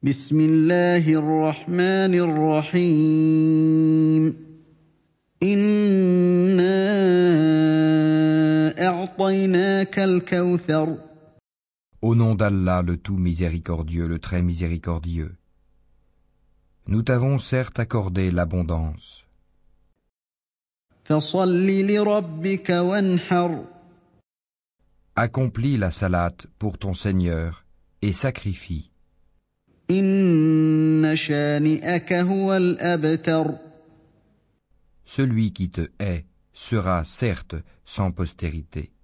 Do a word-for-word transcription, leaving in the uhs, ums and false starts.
بسم الله الرحمن الرحيم إنا أعطيناك الكوثر Au nom d'Allah, le tout miséricordieux, le très miséricordieux. Nous t'avons certes accordé l'abondance. فصل لربك وانحر Accomplis la salate pour ton Seigneur et sacrifie. إن شانئك هو الأبتر Celui qui te hait sera certes sans postérité.